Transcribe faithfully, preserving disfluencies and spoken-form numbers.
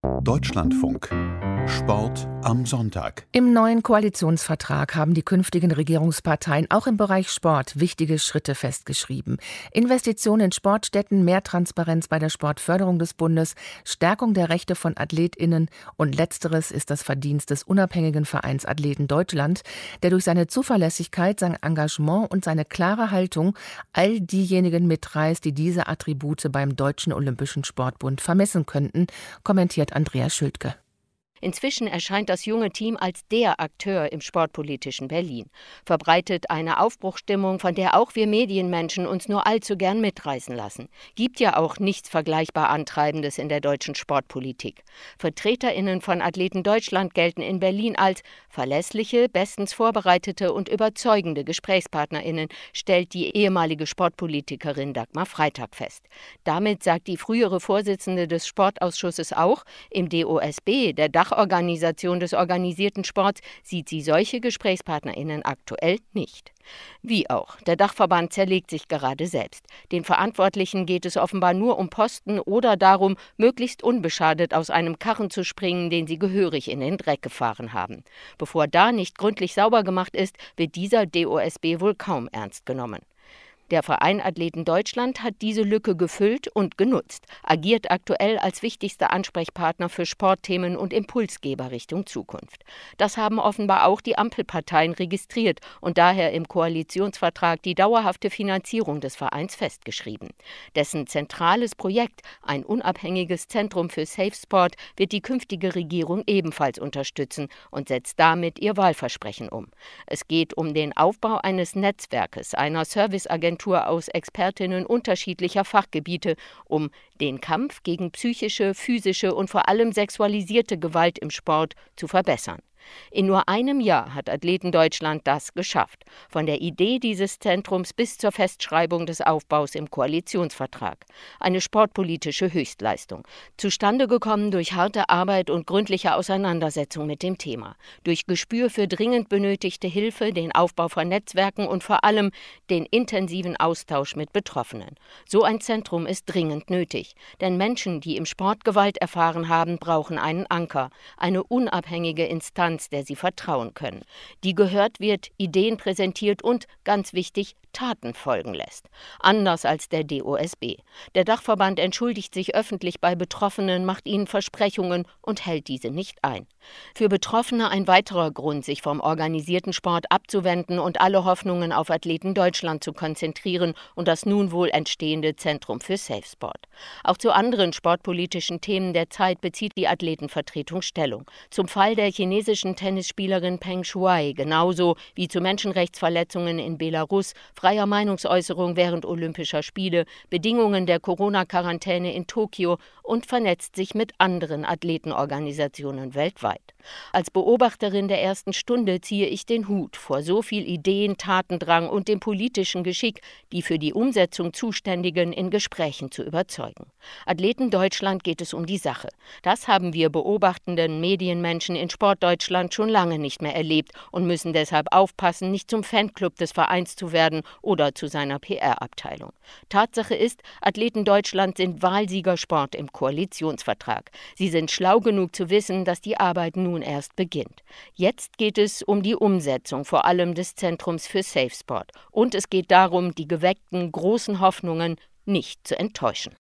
Deutschlandfunk. Sport am Sonntag. Im neuen Koalitionsvertrag haben die künftigen Regierungsparteien auch im Bereich Sport wichtige Schritte festgeschrieben. Investitionen in Sportstätten, mehr Transparenz bei der Sportförderung des Bundes, Stärkung der Rechte von AthletInnen und letzteres ist das Verdienst des unabhängigen Vereins Athleten Deutschland, der durch seine Zuverlässigkeit, sein Engagement und seine klare Haltung all diejenigen mitreißt, die diese Attribute beim Deutschen Olympischen Sportbund vermessen könnten, kommentiert Andreas Schültke. Inzwischen erscheint das junge Team als der Akteur im sportpolitischen Berlin, verbreitet eine Aufbruchsstimmung, von der auch wir Medienmenschen uns nur allzu gern mitreißen lassen. Gibt ja auch nichts vergleichbar Antreibendes in der deutschen Sportpolitik. VertreterInnen von Athleten Deutschland gelten in Berlin als verlässliche, bestens vorbereitete und überzeugende GesprächspartnerInnen, stellt die ehemalige Sportpolitikerin Dagmar Freitag fest. Damit sagt die frühere Vorsitzende des Sportausschusses auch, im D O S B, der Dachorganisation des organisierten Sports, sieht sie solche GesprächspartnerInnen aktuell nicht. Wie auch, der Dachverband zerlegt sich gerade selbst. Den Verantwortlichen geht es offenbar nur um Posten oder darum, möglichst unbeschadet aus einem Karren zu springen, den sie gehörig in den Dreck gefahren haben. Bevor da nicht gründlich sauber gemacht ist, wird dieser D O S B wohl kaum ernst genommen. Der Verein Athleten Deutschland hat diese Lücke gefüllt und genutzt, agiert aktuell als wichtigster Ansprechpartner für Sportthemen und Impulsgeber Richtung Zukunft. Das haben offenbar auch die Ampelparteien registriert und daher im Koalitionsvertrag die dauerhafte Finanzierung des Vereins festgeschrieben. Dessen zentrales Projekt, ein unabhängiges Zentrum für Safe Sport, wird die künftige Regierung ebenfalls unterstützen und setzt damit ihr Wahlversprechen um. Es geht um den Aufbau eines Netzwerkes, einer Serviceagentur aus Expertinnen unterschiedlicher Fachgebiete, um den Kampf gegen psychische, physische und vor allem sexualisierte Gewalt im Sport zu verbessern. In nur einem Jahr hat Athleten Deutschland das geschafft. Von der Idee dieses Zentrums bis zur Festschreibung des Aufbaus im Koalitionsvertrag. Eine sportpolitische Höchstleistung. Zustande gekommen durch harte Arbeit und gründliche Auseinandersetzung mit dem Thema. Durch Gespür für dringend benötigte Hilfe, den Aufbau von Netzwerken und vor allem den intensiven Austausch mit Betroffenen. So ein Zentrum ist dringend nötig. Denn Menschen, die im Sport Gewalt erfahren haben, brauchen einen Anker. Eine unabhängige Instanz, der sie vertrauen können, die gehört wird, Ideen präsentiert und, ganz wichtig, Taten folgen lässt. Anders als der D O S B. Der Dachverband entschuldigt sich öffentlich bei Betroffenen, macht ihnen Versprechungen und hält diese nicht ein. Für Betroffene ein weiterer Grund, sich vom organisierten Sport abzuwenden und alle Hoffnungen auf Athleten Deutschland zu konzentrieren und das nun wohl entstehende Zentrum für Safe Sport. Auch zu anderen sportpolitischen Themen der Zeit bezieht die Athletenvertretung Stellung. Zum Fall der chinesischen Tennisspielerin Peng Shuai, genauso wie zu Menschenrechtsverletzungen in Belarus, freier Meinungsäußerung während Olympischer Spiele, Bedingungen der Corona-Quarantäne in Tokio und vernetzt sich mit anderen Athletenorganisationen weltweit. Als Beobachterin der ersten Stunde ziehe ich den Hut vor so viel Ideen, Tatendrang und dem politischen Geschick, die für die Umsetzung Zuständigen in Gesprächen zu überzeugen. Athleten Deutschland geht es um die Sache. Das haben wir beobachtenden Medienmenschen in Sportdeutschland schon lange nicht mehr erlebt und müssen deshalb aufpassen, nicht zum Fanclub des Vereins zu werden oder zu seiner P R-Abteilung. Tatsache ist, Athleten Deutschland sind Wahlsiegersport im Koalitionsvertrag. Sie sind schlau genug zu wissen, dass die Arbeit nun erst beginnt. Jetzt geht es um die Umsetzung, vor allem des Zentrums für Safe Sport. Und es geht darum, die geweckten großen Hoffnungen nicht zu enttäuschen.